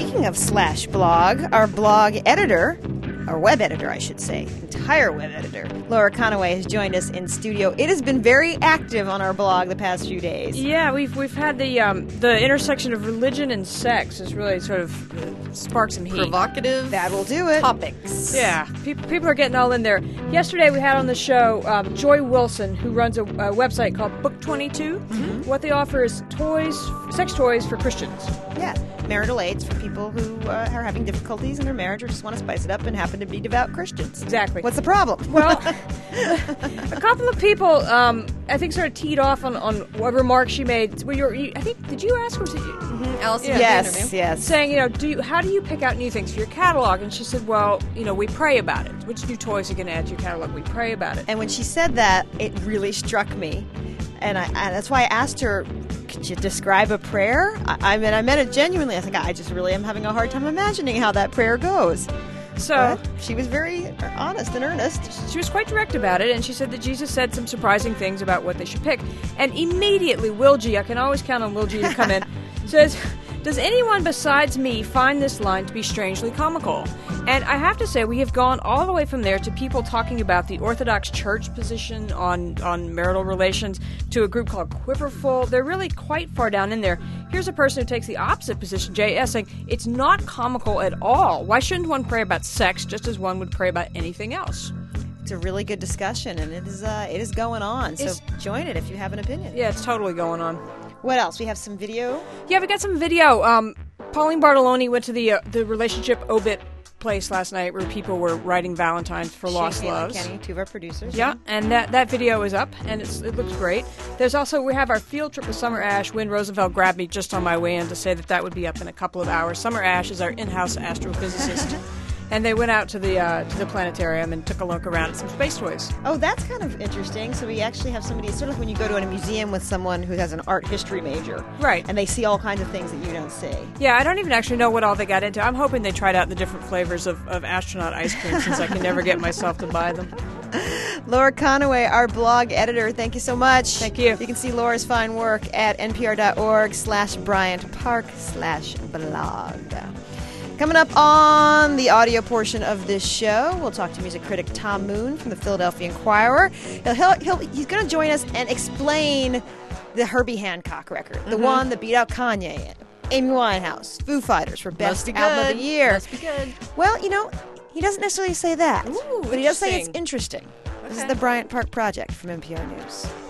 speaking of slash blog, our blog editor, or web editor, I should say, entire web editor, Laura Conaway has joined us in studio. It has been very active on our blog the past few days. Yeah, we've had the intersection of religion and sex has really sort of sparked some heat. Provocative. That will do it. Topics. Yeah, people are getting all in there. Yesterday we had on the show Joy Wilson, who runs a website called Book 22. Mm-hmm. What they offer is sex toys for Christians. Yeah, marital aids for people who are having difficulties in their marriage or just want to spice it up and happen to be devout Christians. Exactly. What's the problem? Well, a couple of people, I think, sort of teed off on a remark she made. Did you ask her? Allison, yes. Saying, how do you pick out new things for your catalog? And she said, well, we pray about it. Which new toys are going to add to your catalog? We pray about it. And when she said that, it really struck me. And that's why I asked her, could you describe a prayer? I meant it genuinely. I think I just really am having a hard time imagining how that prayer goes. So but she was very honest and earnest. She was quite direct about it, and she said that Jesus said some surprising things about what they should pick. And immediately, Will G, I can always count on Will G to come in, says, does anyone besides me find this line to be strangely comical? And I have to say, we have gone all the way from there to people talking about the Orthodox Church position on marital relations to a group called Quiverful. They're really quite far down in there. Here's a person who takes the opposite position, J.S., saying, it's not comical at all. Why shouldn't one pray about sex just as one would pray about anything else? It's a really good discussion, and it is going on. So join it if you have an opinion. Yeah, it's totally going on. What else? We have some video? Yeah, we got some video. Pauline Bartoloni went to the relationship obit place last night where people were writing Valentines for lost loves. Kenny, two of our producers. Yeah, and that video is up, and it looks great. We have our field trip with Summer Ash. Wynn Rosenfeld grabbed me just on my way in to say that would be up in a couple of hours. Summer Ash is our in-house astrophysicist. And they went out to the planetarium and took a look around at some space toys. Oh, that's kind of interesting. So we actually have somebody, sort of like when you go to a museum with someone who has an art history major. Right. And they see all kinds of things that you don't see. Yeah, I don't even actually know what all they got into. I'm hoping they tried out the different flavors of astronaut ice cream since I can never get myself to buy them. Laura Conaway, our blog editor, thank you so much. Thank you. You can see Laura's fine work at npr.org/BryantPark/blog. Coming up on the audio portion of this show, we'll talk to music critic Tom Moon from the Philadelphia Inquirer. He's going to join us and explain the Herbie Hancock record, the one that beat out Kanye, Amy Winehouse, Foo Fighters for Best Album of the Year. Must be good. Well, he doesn't necessarily say that, Ooh, but he does say it's interesting. interesting. This is the Bryant Park Project from NPR News.